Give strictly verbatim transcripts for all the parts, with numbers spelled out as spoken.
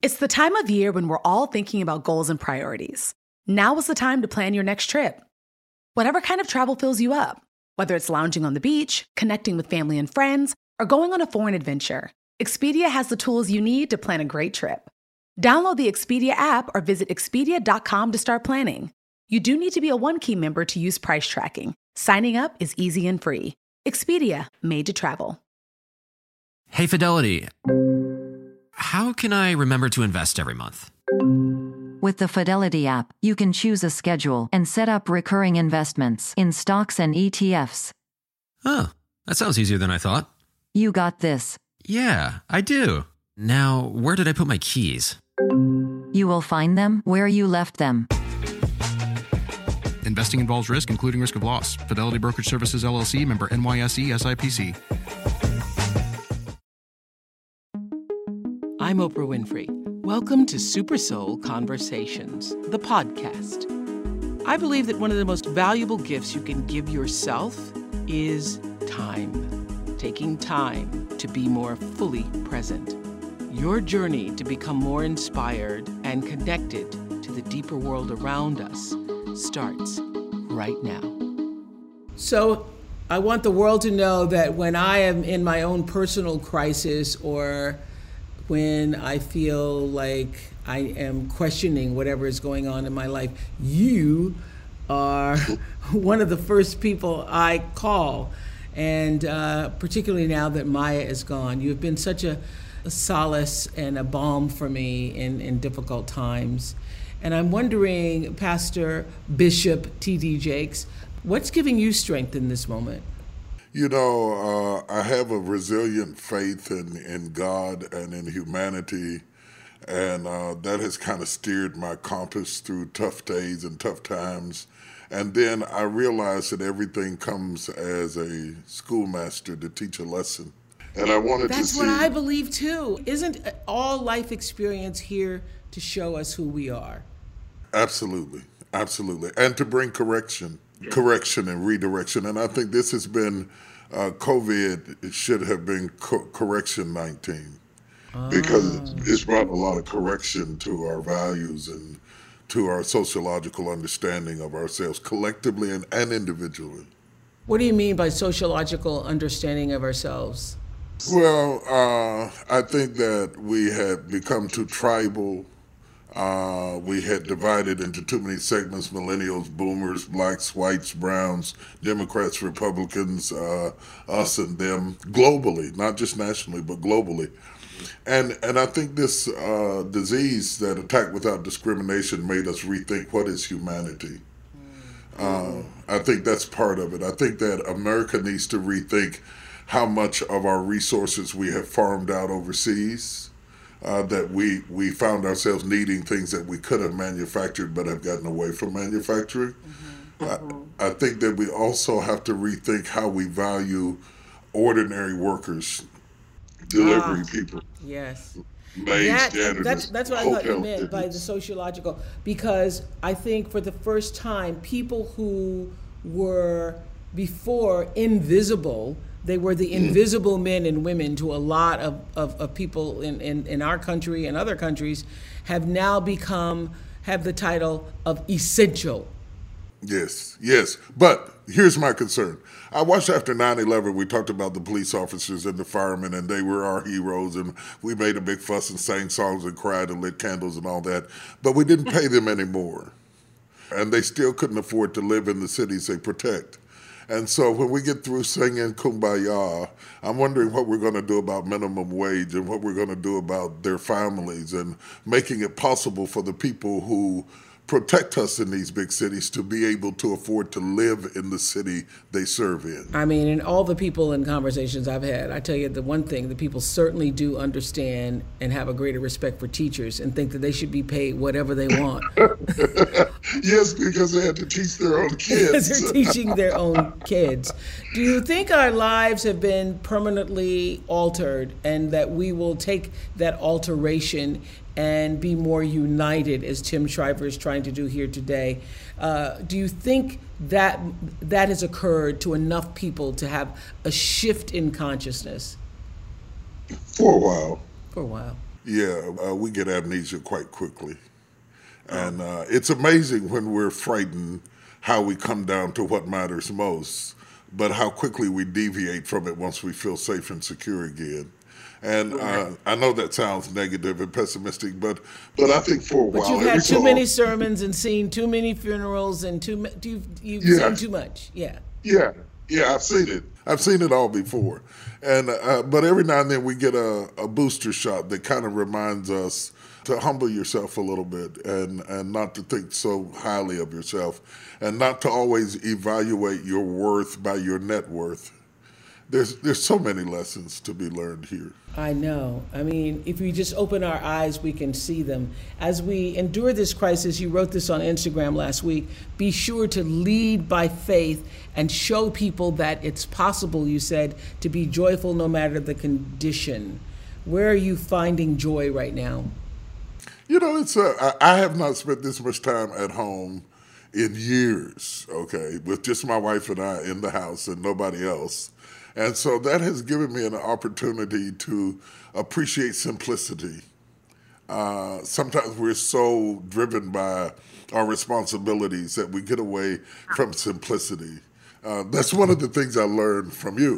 It's the time of year when we're all thinking about goals and priorities. Now is the time to plan your next trip. Whatever kind of travel fills you up, whether it's lounging on the beach, connecting with family and friends, or going on a foreign adventure, Expedia has the tools you need to plan a great trip. Download the Expedia app or visit Expedia dot com to start planning. You do need to be a One Key member to use price tracking. Signing up is easy and free. Expedia, made to travel. Hey, Fidelity. How can I remember to invest every month? With the Fidelity app, you can choose a schedule and set up recurring investments in stocks and E T Fs. Oh, that sounds easier than I thought. You got this. Yeah, I do. Now, where did I put my keys? You will find them where you left them. Investing involves risk, including risk of loss. Fidelity Brokerage Services, L L C, member N Y S E, S I P C. I'm Oprah Winfrey. Welcome to Super Soul Conversations, the podcast. I believe that one of the most valuable gifts you can give yourself is time. Taking time to be more fully present. Your journey to become more inspired and connected to the deeper world around us starts right now. So I want the world to know that when I am in my own personal crisis, or when I feel like I am questioning whatever is going on in my life, you are one of the first people I call. And uh, particularly now that Maya is gone, you've been such a, a solace and a balm for me in, in difficult times. And I'm wondering, Pastor Bishop T D Jakes, what's giving you strength in this moment? You know, uh, I have a resilient faith in, in God and in humanity, and uh, that has kind of steered my compass through tough days and tough times. And then I realized that everything comes as a schoolmaster to teach a lesson. And I wanted That's to what see... I believe too. Isn't all life experience here to show us who we are? Absolutely, absolutely. And to bring correction. correction and redirection. And I think this has been, uh, COVID it should have been co- correction nineteen, oh. because it's brought a lot of correction to our values and to our sociological understanding of ourselves collectively and, and individually. What do you mean by sociological understanding of ourselves? Well, uh, I think that we have become too tribal. Uh, we had divided into too many segments: millennials, boomers, blacks, whites, browns, Democrats, Republicans, uh, us and them, globally, not just nationally, but globally. And and I think this uh, disease that attack without discrimination made us rethink what is humanity. Uh, I think that's part of it. I think that America needs to rethink how much of our resources we have farmed out overseas. Uh, that we, we found ourselves needing things that we could have manufactured but have gotten away from manufacturing. Mm-hmm. Mm-hmm. I, I think that we also have to rethink how we value ordinary workers, delivery ah, people. Yes. That, that's, that's what I thought you meant by the sociological, because I think for the first time, people who were before invisible, they were the invisible men and women to a lot of, of, of people in, in, in our country and other countries, have now become, have the title of essential. Yes, yes. But here's my concern. I watched after nine eleven, we talked about the police officers and the firemen, and they were our heroes, and we made a big fuss and sang songs and cried and lit candles and all that. But we didn't pay them anymore. And they still couldn't afford to live in the cities they protect. And so when we get through singing Kumbaya, I'm wondering what we're going to do about minimum wage and what we're going to do about their families and making it possible for the people who protect us in these big cities to be able to afford to live in the city they serve in. I mean, and all the people in conversations I've had, I tell you the one thing, the people certainly do understand and have a greater respect for teachers and think that they should be paid whatever they want. Yes, because they have to teach their own kids. Because they're teaching their own kids. Do you think our lives have been permanently altered and that we will take that alteration and be more united, as Tim Shriver is trying to do here today? Uh, do you think that that has occurred to enough people to have a shift in consciousness? For a while. For a while. Yeah, uh, we get amnesia quite quickly. And uh, it's amazing when we're frightened how we come down to what matters most, but how quickly we deviate from it once we feel safe and secure again. And uh, I know that sounds negative and pessimistic, but but I think for a But while, you've had every too so many often- sermons and seen too many funerals and too ma- you've you've Yeah. seen too much. Yeah. Yeah, yeah, I've seen it. I've seen it all before, and uh, but every now and then we get a, a booster shot that kind of reminds us to humble yourself a little bit and and not to think so highly of yourself, and not to always evaluate your worth by your net worth. There's there's so many lessons to be learned here. I know. I mean, if we just open our eyes, we can see them. As we endure this crisis, you wrote this on Instagram last week, be sure to lead by faith and show people that it's possible, you said, to be joyful no matter the condition. Where are you finding joy right now? You know, it's a, I I have not spent this much time at home in years, okay, with just my wife and I in the house and nobody else. And so that has given me an opportunity to appreciate simplicity. Uh, sometimes we're so driven by our responsibilities that we get away from simplicity. Uh, that's one of the things I learned from you.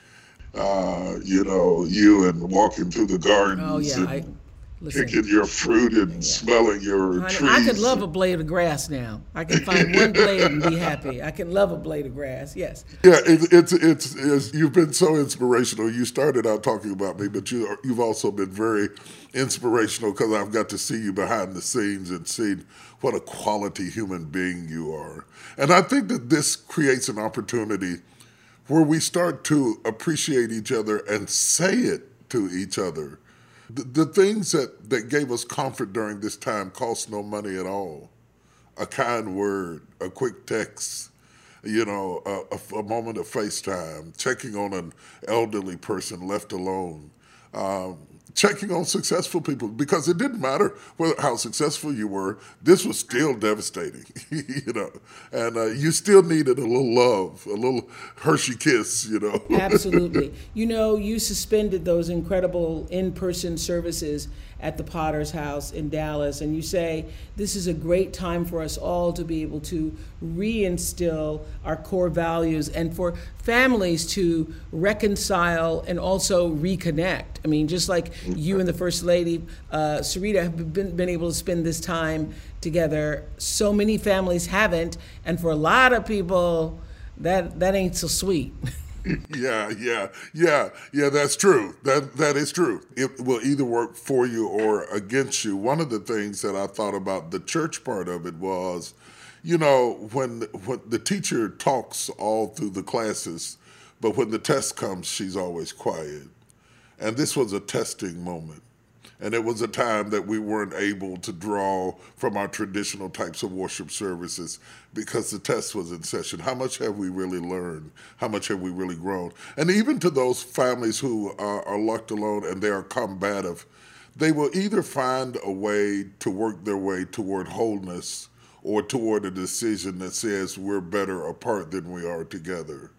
Uh, you know, you and walking through the gardens Oh, yeah. and I, listen. picking your fruit and smelling your Honey, trees. I could love a blade of grass now. I can find one blade and be happy. I can love a blade of grass, yes. Yeah, it, it's, it's it's you've been so inspirational. You started out talking about me, but you you've also been very inspirational because I've got to see you behind the scenes and seen what a quality human being you are. And I think that this creates an opportunity where we start to appreciate each other and say it to each other. The, the things that, that gave us comfort during this time cost no money at all. A kind word, a quick text, you know, a, a, a moment of FaceTime, checking on an elderly person left alone, um, checking on successful people, because it didn't matter whether how successful you were, this was still devastating, you know, and uh, you still needed a little love, a little Hershey kiss, you know. Absolutely. You know, you suspended those incredible in-person services at the Potter's House in Dallas, and you say this is a great time for us all to be able to reinstill our core values and for families to reconcile and also reconnect. I mean, just like you and the First Lady, uh, Sarita, have been, been able to spend this time together, so many families haven't, and for a lot of people, that that ain't so sweet. Yeah, yeah, yeah, yeah, that's true. That That is true. It will either work for you or against you. One of the things that I thought about the church part of it was, you know, when, when the teacher talks all through the classes, but when the test comes, she's always quiet. And this was a testing moment. And it was a time that we weren't able to draw from our traditional types of worship services because the test was in session. How much have we really learned? How much have we really grown? And even to those families who are, are left alone and they are combative, they will either find a way to work their way toward wholeness or toward a decision that says we're better apart than we are together.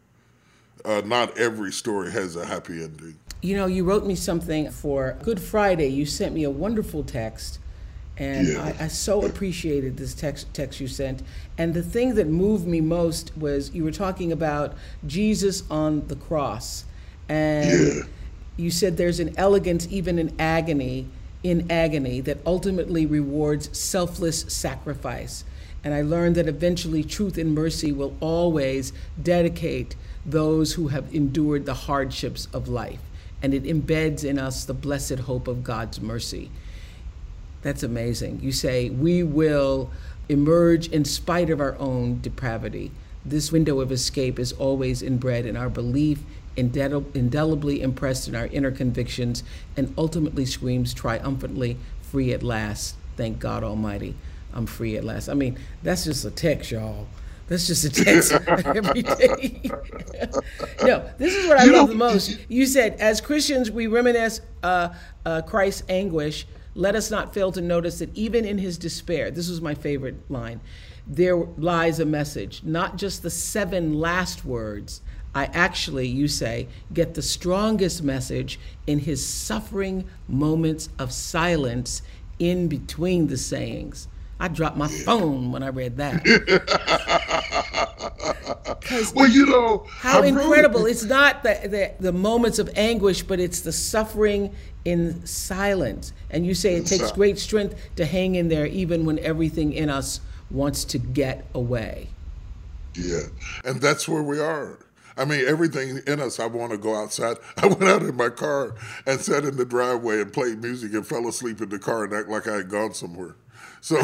Uh, not every story has a happy ending. You know, you wrote me something for Good Friday. You sent me a wonderful text, and Yeah. I, I so appreciated this text text you sent. And the thing that moved me most was you were talking about Jesus on the cross, and Yeah. you said there's an elegance even in agony, in agony that ultimately rewards selfless sacrifice. And I learned that eventually truth and mercy will always dedicate those who have endured the hardships of life. And it embeds in us the blessed hope of God's mercy. That's amazing. You say, we will emerge in spite of our own depravity. This window of escape is always inbred in our belief, indel- indelibly impressed in our inner convictions, and ultimately screams triumphantly, free at last. Thank God Almighty, I'm free at last. I mean, that's just a text, y'all. That's just a text every day. No, this is what I You love know, the most. You said, as Christians, we reminisce uh, uh, Christ's anguish. Let us not fail to notice that even in his despair, this was my favorite line, there lies a message, not just the seven last words, I actually, you say, get the strongest message in his suffering moments of silence in between the sayings. I dropped my phone when I read that. Well, you know, how I incredible. Really... It's not the, the, the moments of anguish, but it's the suffering in silence. And you say it takes great strength to hang in there even when everything in us wants to get away. Yeah, and that's where we are. I mean, everything in us, I want to go outside. I went out in my car and sat in the driveway and played music and fell asleep in the car and act like I had gone somewhere. So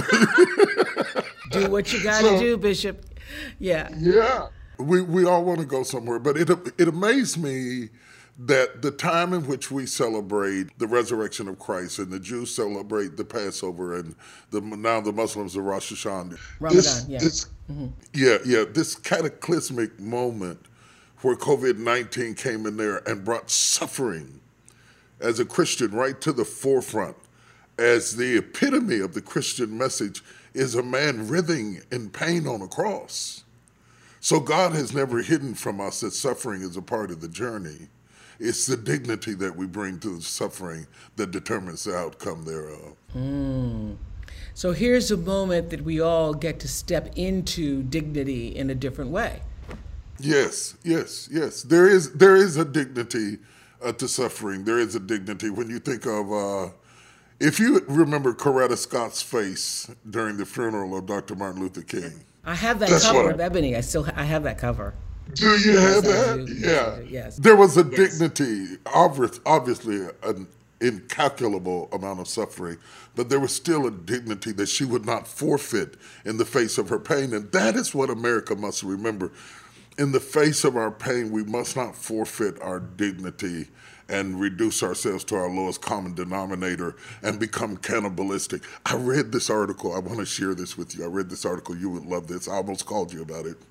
do what you got to so, do, Bishop. Yeah. Yeah. We we all want to go somewhere, but it it amazed me that the time in which we celebrate the resurrection of Christ, and the Jews celebrate the Passover, and the now the Muslims the Rosh Hashanah. Ramadan, this, yeah. This, mm-hmm. Yeah, yeah. This cataclysmic moment where COVID nineteen came in there and brought suffering as a Christian right to the forefront, as the epitome of the Christian message is a man writhing in pain on a cross. So God has never hidden from us that suffering is a part of the journey. It's the dignity that we bring to the suffering that determines the outcome thereof. Mm. So here's a moment that we all get to step into dignity in a different way. Yes, yes, yes. There is there is a dignity uh, to suffering. There is a dignity when you think of, uh, if you remember Coretta Scott's face during the funeral of Doctor Martin Luther King. I have that That's cover I, of Ebony. I still I have that cover. Do you have yes, that? Do. Yeah. Yes. There was a yes. dignity, obviously an incalculable amount of suffering, but there was still a dignity that she would not forfeit in the face of her pain. And that is what America must remember. In the face of our pain, we must not forfeit our dignity and reduce ourselves to our lowest common denominator and become cannibalistic. I read this article. I want to share this with you. I read this article. You would love this. I almost called you about it.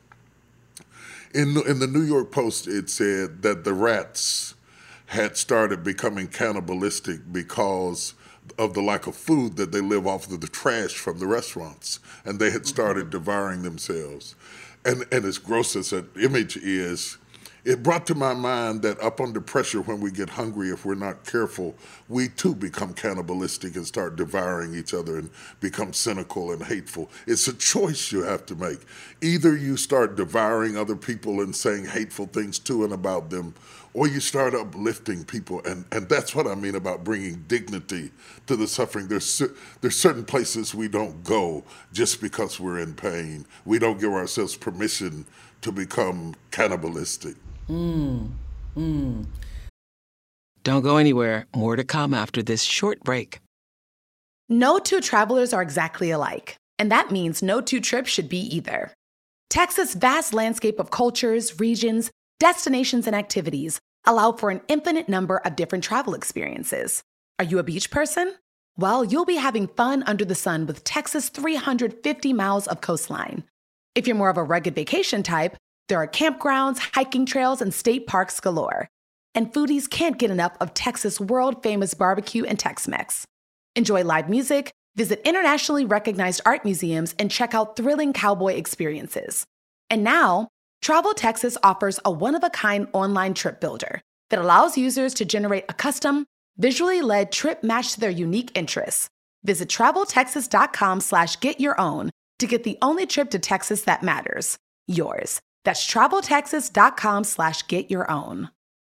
In, in the New York Post, it said that the rats had started becoming cannibalistic because of the lack of food, that they live off of the trash from the restaurants, and they had started devouring themselves. And, and as gross as that image is, it brought to my mind that up under pressure, when we get hungry, if we're not careful, we too become cannibalistic and start devouring each other and become cynical and hateful. It's a choice you have to make. Either you start devouring other people and saying hateful things to and about them, or you start uplifting people. And, and that's what I mean about bringing dignity to the suffering. There's, there's certain places we don't go just because we're in pain. We don't give ourselves permission to become cannibalistic. Mm, mm. Don't go anywhere. More to come after this short break. No two travelers are exactly alike, and that means no two trips should be either. Texas' vast landscape of cultures, regions, destinations, and activities allow for an infinite number of different travel experiences. Are you a beach person? Well, you'll be having fun under the sun with Texas' three hundred fifty miles of coastline. If you're more of a rugged vacation type, there are campgrounds, hiking trails, and state parks galore. And foodies can't get enough of Texas' world-famous barbecue and Tex-Mex. Enjoy live music, visit internationally recognized art museums, and check out thrilling cowboy experiences. And now, Travel Texas offers a one-of-a-kind online trip builder that allows users to generate a custom, visually led trip matched to their unique interests. Visit traveltexas.com slash get your own to get the only trip to Texas that matters, yours. That's traveltexas.com slash get your own.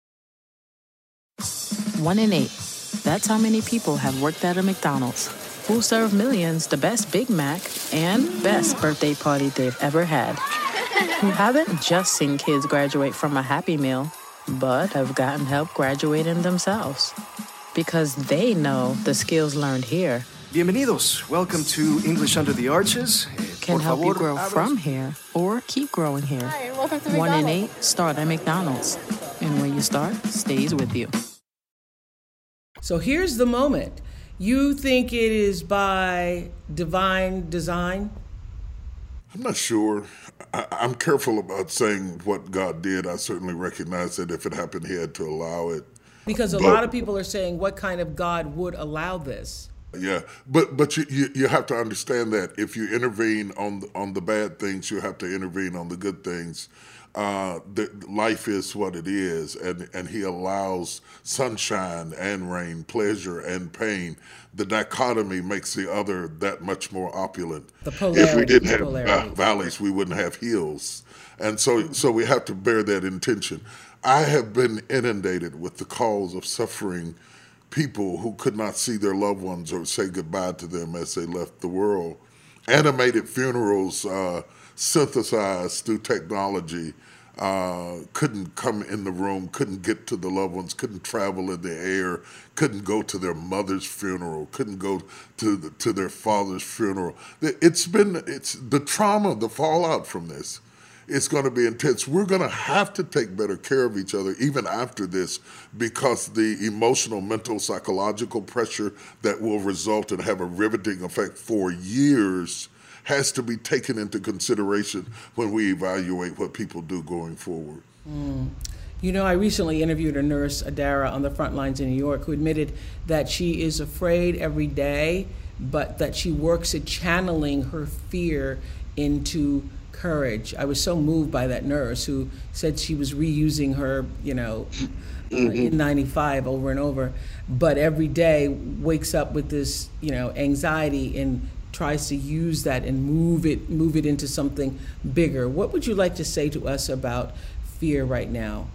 One in eight. That's how many people have worked at a McDonald's. Who serve millions the best Big Mac and best birthday party they've ever had. Who haven't just seen kids graduate from a Happy Meal, but have gotten help graduating themselves. Because they know the skills learned here Bienvenidos. Welcome to English Under the Arches. Can Por help favor, you grow abra- from here or keep growing here. Hi, and welcome to One in McDonald's. eight start at McDonald's. And when you start, stays with you. So here's the moment. You think it is by divine design? I'm not sure. I, I'm careful about saying what God did. I certainly recognize that if it happened, he had to allow it. Because a But- lot of people are saying, what kind of God would allow this? Yeah, but but you, you you have to understand that if you intervene on the, on the bad things, you have to intervene on the good things. Uh, the, life is what it is, and, and he allows sunshine and rain, pleasure and pain. The dichotomy makes the other that much more opulent. The polarity. If we didn't have polarity. uh, valleys, we wouldn't have hills. And so, so we have to bear that intention. I have been inundated with the calls of suffering people who could not see their loved ones or say goodbye to them as they left the world. Animated funerals, uh, synthesized through technology, uh, couldn't come in the room, couldn't get to the loved ones, couldn't travel in the air, couldn't go to their mother's funeral, couldn't go to the, to their father's funeral. It's been, it's the trauma, the fallout from this. It's going to be intense. We're going to have to take better care of each other even after this, because the emotional, mental, psychological pressure that will result and have a riveting effect for years has to be taken into consideration when we evaluate what people do going forward. Mm. You know, I recently interviewed a nurse, Adara, on the front lines in New York, who admitted that she is afraid every day, but that she works at channeling her fear into courage. I was so moved by that nurse who said she was reusing her, you know, mm-hmm. uh, in ninety-five over and over, but every day wakes up with this, you know, anxiety and tries to use that and move it, move it into something bigger. What would you like to say to us about fear right now?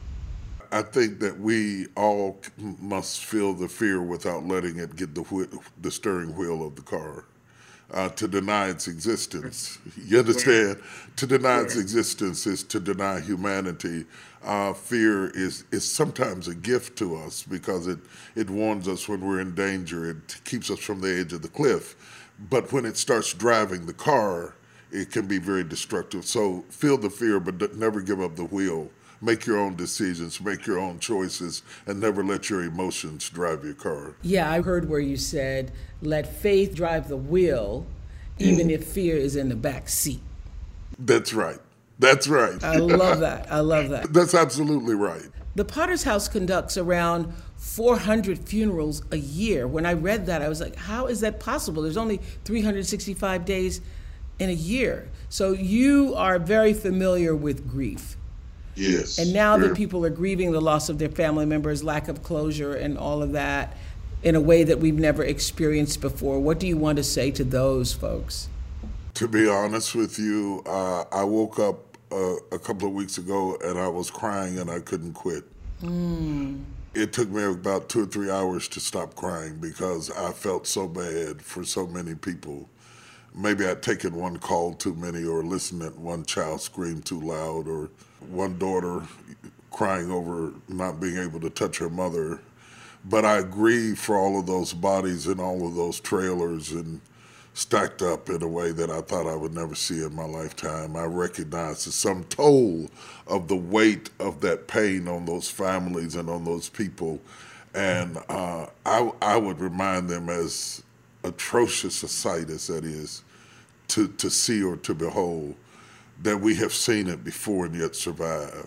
I think that we all must feel the fear without letting it get the wh- the steering wheel of the car. Uh, to deny its existence. You understand? To deny its existence is to deny humanity. Uh, fear is, is sometimes a gift to us because it, it warns us when we're in danger. It keeps us from the edge of the cliff. But when it starts driving the car, it can be very destructive. So feel the fear, but never give up the wheel. Make your own decisions, make your own choices, and never let your emotions drive your car. Yeah, I heard where you said, let faith drive the wheel, even if fear is in the back seat. That's right. That's right. I love that. I love that. That's absolutely right. The Potter's House conducts around four hundred funerals a year. When I read that, I was like, how is that possible? There's only three hundred sixty-five days in a year. So you are very familiar with grief. Yes. And now sure. that people are grieving the loss of their family members, lack of closure and all of that in a way that we've never experienced before, what do you want to say to those folks? To be honest with you, uh, I woke up uh, a couple of weeks ago and I was crying and I couldn't quit. Mm. It took me about two or three hours to stop crying because I felt so bad for so many people. Maybe I'd taken one call too many, or listened to one child scream too loud, or one daughter crying over not being able to touch her mother. But I grieve for all of those bodies and all of those trailers and stacked up in a way that I thought I would never see in my lifetime. I recognize the sum total of the weight of that pain on those families and on those people. And uh, I, I would remind them, as atrocious a sight as that is to, to see or to behold, that we have seen it before and yet survived.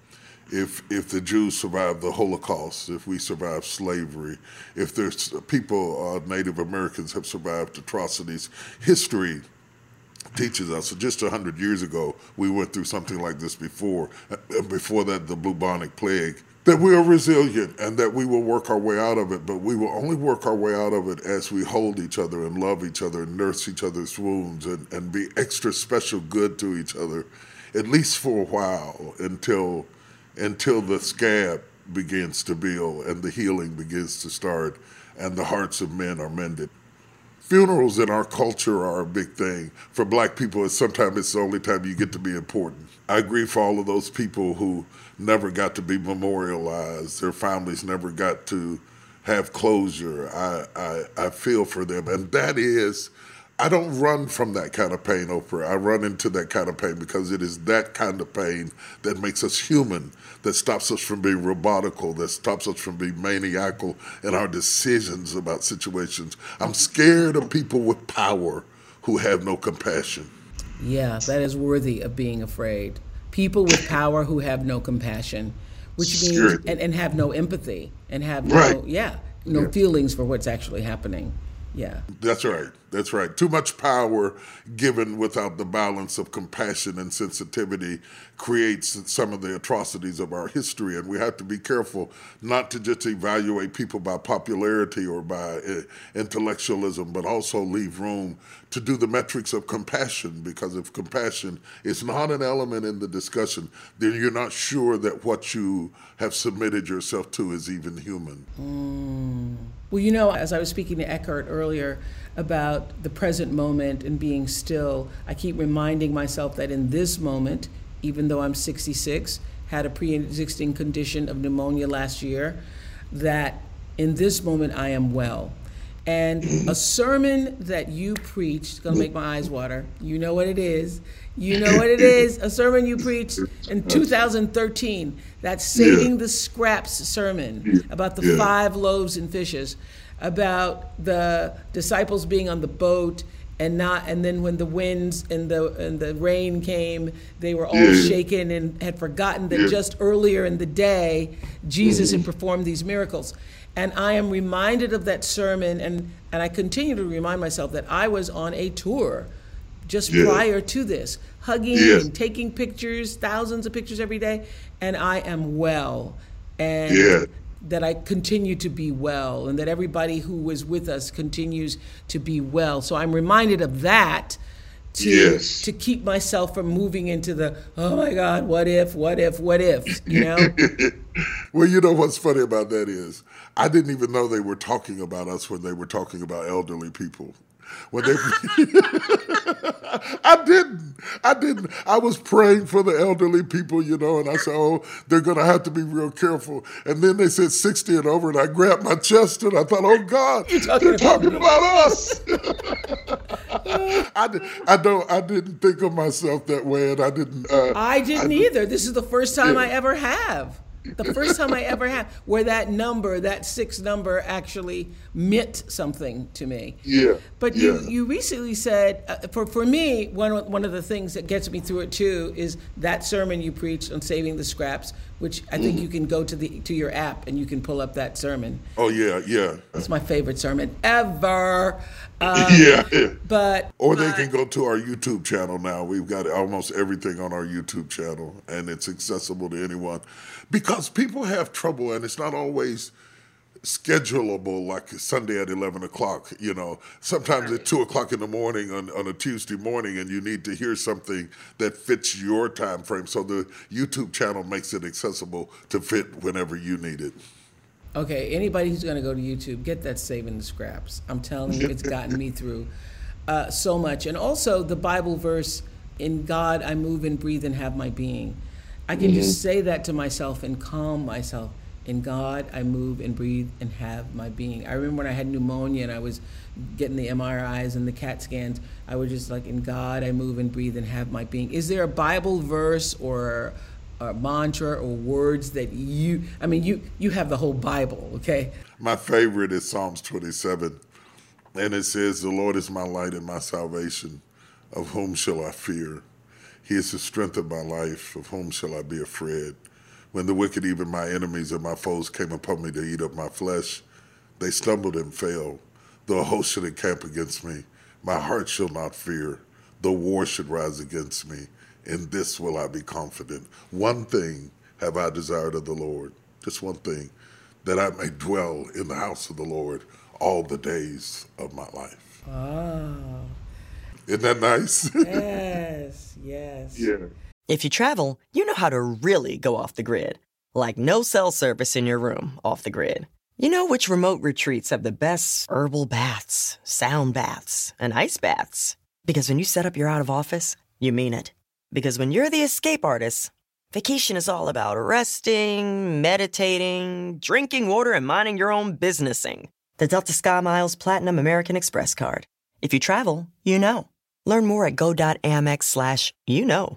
If if the Jews survived the Holocaust, if we survived slavery, if there's people, uh, Native Americans have survived atrocities, history teaches us. So just one hundred years ago, we went through something like this before. And before that, the bubonic plague. That we are resilient and that we will work our way out of it, but we will only work our way out of it as we hold each other and love each other and nurse each other's wounds and, and be extra special good to each other, at least for a while, until until the scab begins to heal and the healing begins to start and the hearts of men are mended. Funerals in our culture are a big thing. For black people, it's sometimes it's the only time you get to be important. I grieve for all of those people who never got to be memorialized. Their families never got to have closure. I, I, I feel for them. And that is, I don't run from that kind of pain, Oprah. I run into that kind of pain because it is that kind of pain that makes us human, that stops us from being robotical, that stops us from being maniacal in our decisions about situations. I'm scared of people with power who have no compassion. Yeah, that is worthy of being afraid. People with power who have no compassion, which means, and, and have no empathy, and have no, right. yeah, no yeah. feelings for what's actually happening. Yeah. That's right. That's right. Too much power given without the balance of compassion and sensitivity creates some of the atrocities of our history. And we have to be careful not to just evaluate people by popularity or by uh, intellectualism, but also leave room to do the metrics of compassion, because if compassion is not an element in the discussion, then you're not sure that what you have submitted yourself to is even human. Mm. Well, you know, as I was speaking to Eckhart earlier about the present moment and being still, I keep reminding myself that in this moment, even though I'm sixty-six, had a pre-existing condition of pneumonia last year, that in this moment I am well. And a sermon that you preached, it's gonna make my eyes water, you know what it is, you know what it is, a sermon you preached in two thousand thirteen, that Saving the Scraps sermon about the five loaves and fishes, about the disciples being on the boat and not, and then when the winds and the and the rain came, they were all shaken and had forgotten that just earlier in the day, Jesus had performed these miracles. And I am reminded of that sermon, and, and I continue to remind myself that I was on a tour just yeah. prior to this, hugging yeah. and taking pictures, thousands of pictures every day, and I am well. And yeah. that I continue to be well, and that everybody who was with us continues to be well. So I'm reminded of that to yes. to keep myself from moving into the, oh my God, what if, what if, what if, you know? Well, you know what's funny about that is, I didn't even know they were talking about us when they were talking about elderly people. When they, I didn't, I didn't. I was praying for the elderly people, you know, and I said, oh, they're going to have to be real careful. And then they said sixty and over, and I grabbed my chest, and I thought, oh, God, You're talking they're about talking me. about us. I, did, I don't. I didn't think of myself that way, and I didn't. Uh, I didn't I, either. This is the first time yeah. I ever have. The first time I ever have, where that number, that six number actually meant something to me. Yeah. But yeah. you, you recently said, uh, for, for me, one of, one of the things that gets me through it too is that sermon you preached on saving the scraps, which I think mm. you can go to the to your app and you can pull up that sermon. Oh, yeah, yeah. It's my favorite sermon ever. Um, yeah. But Or they uh, can go to our YouTube channel now. We've got almost everything on our YouTube channel, and it's accessible to anyone. Because people have trouble, and it's not always schedulable like Sunday at eleven o'clock, you know. Sometimes at two o'clock in the morning on, on a Tuesday morning, and you need to hear something that fits your time frame. So the YouTube channel makes it accessible to fit whenever you need it. Okay, anybody who's going to go to YouTube, get that Saving the Scraps. I'm telling you, it's gotten me through uh, so much. And also the Bible verse, in God I move and breathe and have my being. I can mm-hmm. just say that to myself and calm myself. In God, I move and breathe and have my being. I remember when I had pneumonia and I was getting the M R Is and the CAT scans, I was just like, in God, I move and breathe and have my being. Is there a Bible verse or a mantra or words that you, I mean, you, you have the whole Bible, okay? My favorite is Psalms twenty-seven. And it says, the Lord is my light and my salvation. Of whom shall I fear? He is the strength of my life. Of whom shall I be afraid? When the wicked, even my enemies and my foes, came upon me to eat up my flesh, they stumbled and fell. Though a host should encamp against me, my heart shall not fear. Though war should rise against me, in this will I be confident. One thing have I desired of the Lord, just one thing, that I may dwell in the house of the Lord all the days of my life. Oh. Isn't that nice? Yes, yes. Yeah. If you travel, you know how to really go off the grid. Like no cell service in your room off the grid. You know which remote retreats have the best herbal baths, sound baths, and ice baths. Because when you set up your out of office, you mean it. Because when you're the escape artist, vacation is all about resting, meditating, drinking water, and minding your own businessing. The Delta SkyMiles Platinum American Express card. If you travel, you know. Learn more at go.amex slash you know.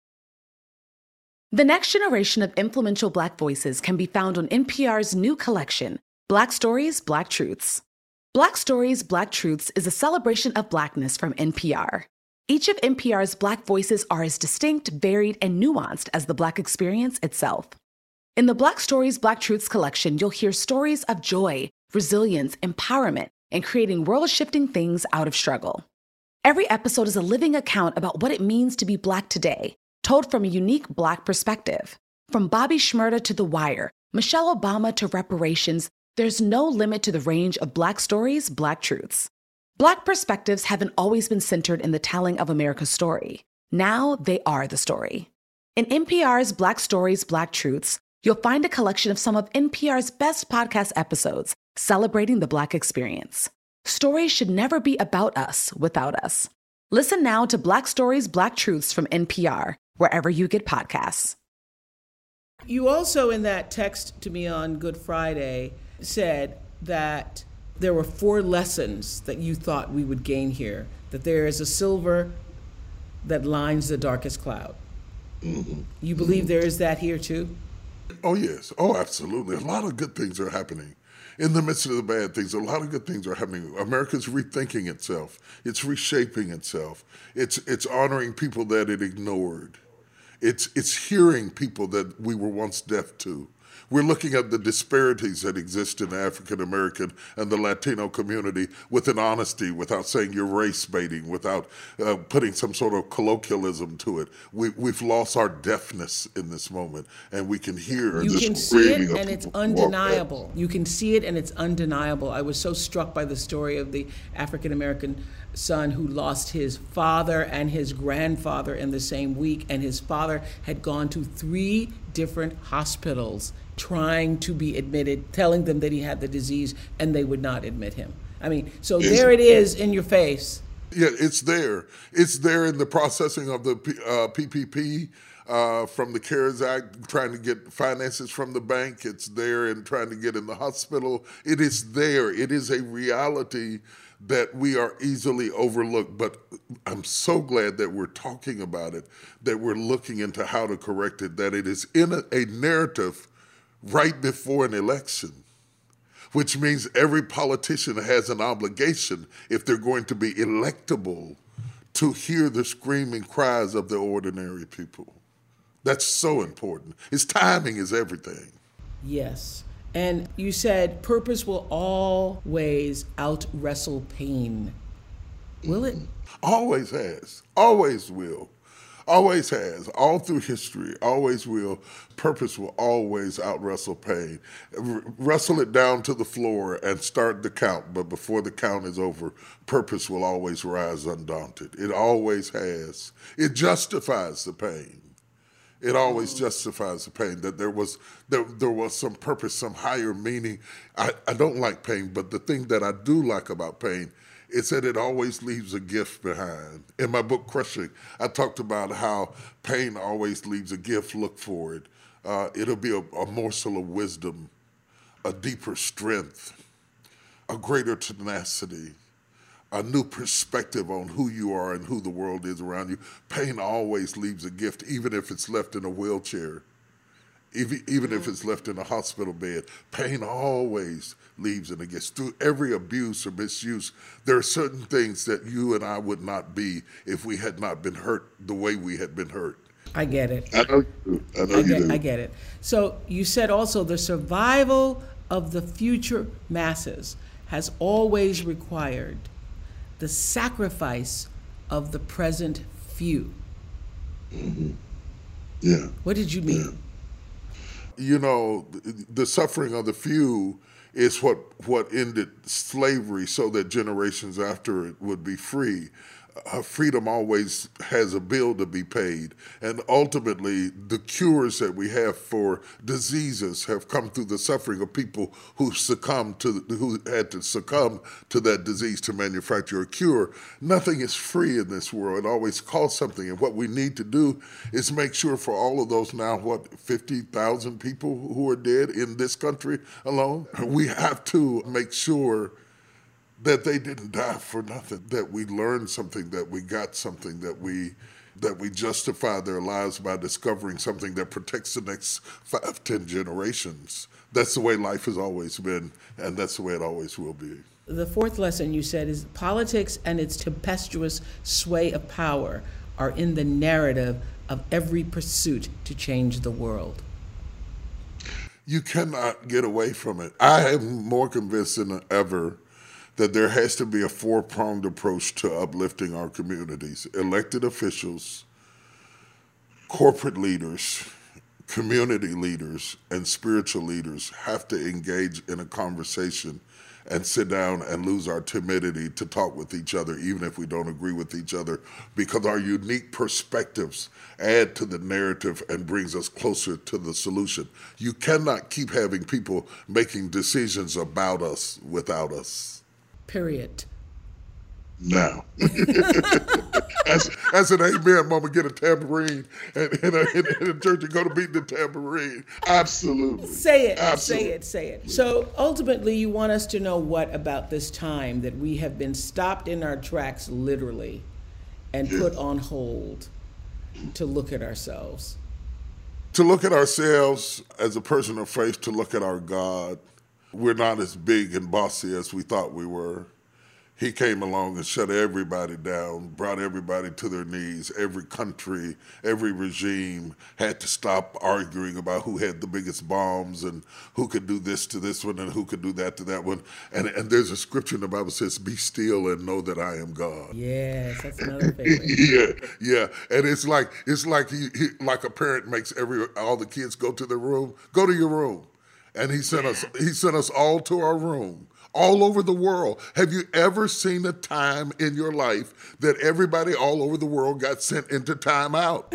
The next generation of influential Black voices can be found on N P R's new collection, Black Stories, Black Truths. Black Stories, Black Truths is a celebration of Blackness from N P R. Each of N P R's Black voices are as distinct, varied, and nuanced as the Black experience itself. In the Black Stories, Black Truths collection, you'll hear stories of joy, resilience, empowerment, and creating world-shifting things out of struggle. Every episode is a living account about what it means to be Black today, told from a unique Black perspective. From Bobby Shmurda to The Wire, Michelle Obama to reparations, there's no limit to the range of Black stories, Black truths. Black perspectives haven't always been centered in the telling of America's story. Now they are the story. In N P R's Black Stories, Black Truths, you'll find a collection of some of N P R's best podcast episodes celebrating the Black experience. Stories should never be about us without us. Listen now to Black Stories, Black Truths from N P R, wherever you get podcasts. You also, in that text to me on Good Friday, said that there were four lessons that you thought we would gain here, that there is a silver that lines the darkest cloud. Mm-hmm. You believe mm-hmm. there is that here too? Oh, yes. Oh, absolutely. A lot of good things are happening. In the midst of the bad things, a lot of good things are happening. America's rethinking itself. It's reshaping itself. It's it's honoring people that it ignored. It's it's hearing people that we were once deaf to. We're looking at the disparities that exist in the African American and the Latino community with an honesty, without saying you're race baiting, without uh, putting some sort of colloquialism to it. We, we've lost our deafness in this moment, and we can hear. You can see it, and it's undeniable. You can see it, and it's undeniable. I was so struck by the story of the African American son who lost his father and his grandfather in the same week, and his father had gone to three different hospitals trying to be admitted, telling them that he had the disease, and they would not admit him. I mean, so it's, there it is in your face. Yeah, it's there. It's there in the processing of the uh, P P P, uh, from the CARES Act, trying to get finances from the bank. It's there in trying to get in the hospital. It is there. It is a reality that we are easily overlooked. But I'm so glad that we're talking about it, that we're looking into how to correct it, that it is in a, a narrative right before an election, which means every politician has an obligation, if they're going to be electable, to hear the screaming cries of the ordinary people. That's so important. Its timing is everything. Yes. And you said purpose will always out-wrestle pain. Will it? Always has. Always will. Always has. All through history. Always will. Purpose will always out-wrestle pain. R- wrestle it down to the floor and start the count. But before the count is over, purpose will always rise undaunted. It always has. It justifies the pain. It always justifies the pain, that there was there, there was some purpose, some higher meaning. I, I don't like pain, but the thing that I do like about pain is that it always leaves a gift behind. In my book, Crushing, I talked about how pain always leaves a gift. Look for it. Uh, it'll be a, a morsel of wisdom, a deeper strength, a greater tenacity, a new perspective on who you are and who the world is around you. Pain always leaves a gift, even if it's left in a wheelchair, even, even if it's left in a hospital bed. Pain always leaves in a gift. Through every abuse or misuse, there are certain things that you and I would not be if we had not been hurt the way we had been hurt. I get it. I know you do. I know I you get, do. I get it. So you said also the survival of the future masses has always required the sacrifice of the present few. Mm-hmm. Yeah. What did you mean? Yeah. You know, the suffering of the few is what, what ended slavery so that generations after it would be free. Uh, freedom always has a bill to be paid. And ultimately, the cures that we have for diseases have come through the suffering of people who succumbed to, who had to succumb to that disease to manufacture a cure. Nothing is free in this world. It always costs something. And what we need to do is make sure for all of those now, what, fifty thousand people who are dead in this country alone, we have to make sure that they didn't die for nothing, that we learned something, that we got something, that we that we justify their lives by discovering something that protects the next five, ten generations. That's the way life has always been, and that's the way it always will be. The fourth lesson you said is politics and its tempestuous sway of power are in the narrative of every pursuit to change the world. You cannot get away from it. I am more convinced than ever that there has to be a four-pronged approach to uplifting our communities. Elected officials, corporate leaders, community leaders, and spiritual leaders have to engage in a conversation and sit down and lose our timidity to talk with each other, even if we don't agree with each other, because our unique perspectives add to the narrative and brings us closer to the solution. You cannot keep having people making decisions about us without us. Period. Now, as, as an amen, mama, get a tambourine and in a, in a church and go to beat the tambourine. Absolutely. Say it, Absolutely. say it, say it. So ultimately, you want us to know what about this time that we have been stopped in our tracks, literally, and Yeah. put on hold to look at ourselves. To look at ourselves as a person of faith, to look at our God. We're not as big and bossy as we thought we were. He came along and shut everybody down, brought everybody to their knees. Every country, every regime had to stop arguing about who had the biggest bombs and who could do this to this one and who could do that to that one. And and there's a scripture in the Bible that says, be still and know that I am God. Yes, that's another favorite. yeah, yeah. And it's like it's like he, he like a parent makes every all the kids go to their room. Go to your room. And he sent us he sent us all to our room. All over the world. Have you ever seen a time in your life that everybody all over the world got sent into timeout?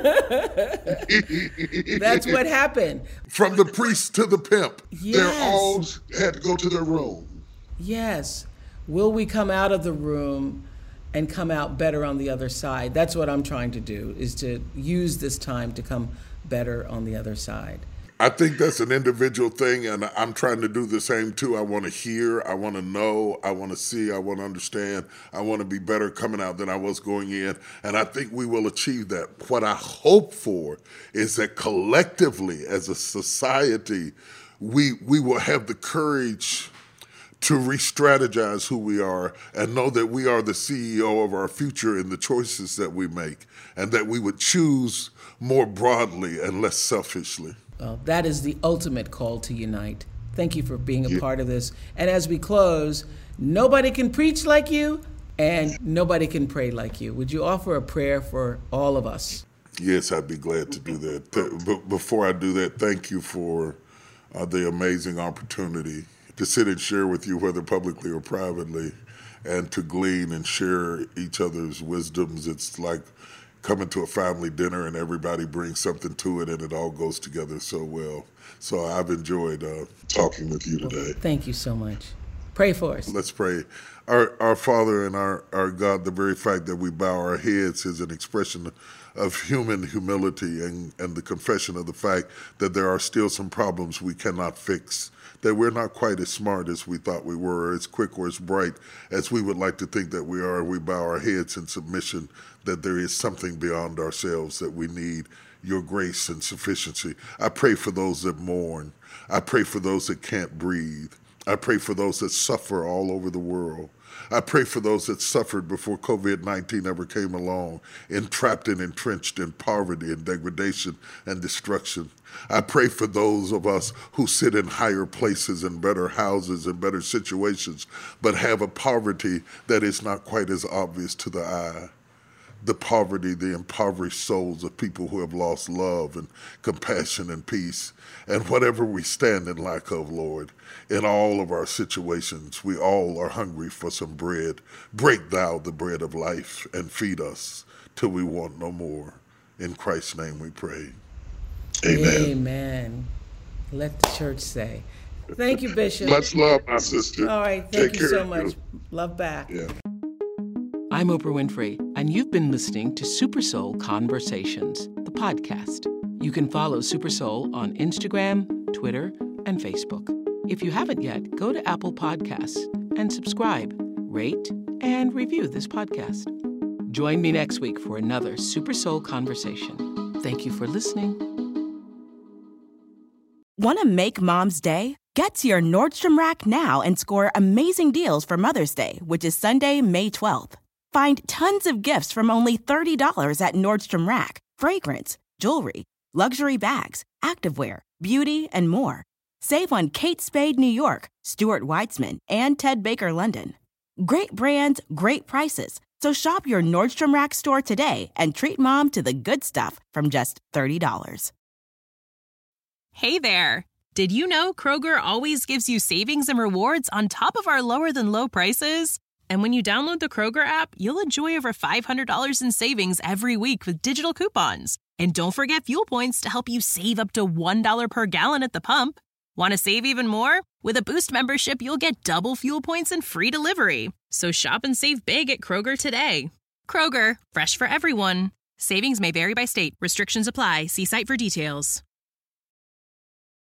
That's what happened. From the priest to the pimp. Yes. They all had to go to their room. Yes. Will we come out of the room and come out better on the other side? That's what I'm trying to do, is to use this time to come better on the other side. I think that's an individual thing, and I'm trying to do the same too. I want to hear, I want to know, I want to see, I want to understand, I want to be better coming out than I was going in, and I think we will achieve that. What I hope for is that collectively, as a society, we we will have the courage to re-strategize who we are and know that we are the C E O of our future in the choices that we make, and that we would choose more broadly and less selfishly. Well, that is the ultimate call to unite. Thank you for being a Yeah. part of this. And as we close, nobody can preach like you and nobody can pray like you. Would you offer a prayer for all of us? Yes, I'd be glad to do that. Th- But before I do that, thank you for uh, the amazing opportunity to sit and share with you, whether publicly or privately, and to glean and share each other's wisdoms. It's like coming to a family dinner and everybody brings something to it and it all goes together so well. So I've enjoyed uh, talking with you today. Well, thank you so much. Pray for us. Let's pray. Our our Father and our, our God, the very fact that we bow our heads is an expression of human humility and, and the confession of the fact that there are still some problems we cannot fix, that we're not quite as smart as we thought we were, as quick or as bright as we would like to think that we are. We bow our heads in submission that there is something beyond ourselves, that we need your grace and sufficiency. I pray for those that mourn. I pray for those that can't breathe. I pray for those that suffer all over the world. I pray for those that suffered before covid nineteen ever came along, entrapped and entrenched in poverty and degradation and destruction. I pray for those of us who sit in higher places and better houses and better situations, but have a poverty that is not quite as obvious to the eye. The poverty, the impoverished souls of people who have lost love and compassion and peace. And whatever we stand in lack of, Lord, in all of our situations, we all are hungry for some bread. Break thou the bread of life and feed us till we want no more. In Christ's name we pray. Amen. Amen. Let the church say. Thank you, Bishop. Much love, my sister. All right. Thank Take you so care. much. Love back. Yeah. I'm Oprah Winfrey, and you've been listening to Super Soul Conversations, the podcast. You can follow Super Soul on Instagram, Twitter, and Facebook. If you haven't yet, go to Apple Podcasts and subscribe, rate, and review this podcast. Join me next week for another Super Soul Conversation. Thank you for listening. Want to make Mom's Day? Get to your Nordstrom Rack now and score amazing deals for Mother's Day, which is Sunday, May twelfth. Find tons of gifts from only thirty dollars at Nordstrom Rack. Fragrance, jewelry, luxury bags, activewear, beauty, and more. Save on Kate Spade New York, Stuart Weitzman, and Ted Baker London. Great brands, great prices. So shop your Nordstrom Rack store today and treat mom to the good stuff from just thirty dollars. Hey there. Did you know Kroger always gives you savings and rewards on top of our lower than low prices? And when you download the Kroger app, you'll enjoy over five hundred dollars in savings every week with digital coupons. And don't forget fuel points to help you save up to one dollar per gallon at the pump. Want to save even more? With a Boost membership, you'll get double fuel points and free delivery. So shop and save big at Kroger today. Kroger, fresh for everyone. Savings may vary by state. Restrictions apply. See site for details.